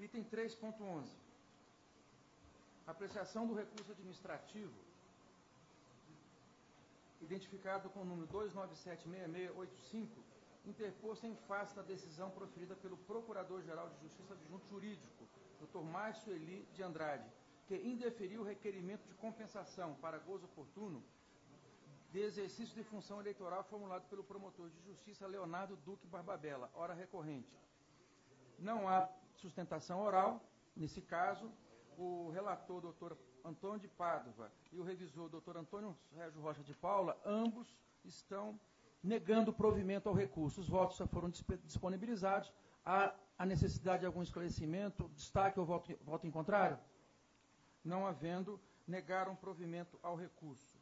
Item 3.11. Apreciação do recurso administrativo, identificado com o número 2976685, interposto em face da decisão proferida pelo Procurador-Geral de Justiça Adjunto Jurídico, Dr. Márcio Eli de Andrade, que indeferiu o requerimento de compensação para gozo oportuno de exercício de função eleitoral formulado pelo promotor de justiça Leonardo Duque Barbabella, hora recorrente. Não há sustentação oral, nesse caso, o relator, doutor Antônio de Pádua, e o revisor, doutor Antônio Sérgio Rocha de Paula, ambos estão negando o provimento ao recurso. Os votos já foram disponibilizados. Há a necessidade de algum esclarecimento? Destaque o voto em contrário? Não havendo, negaram provimento ao recurso.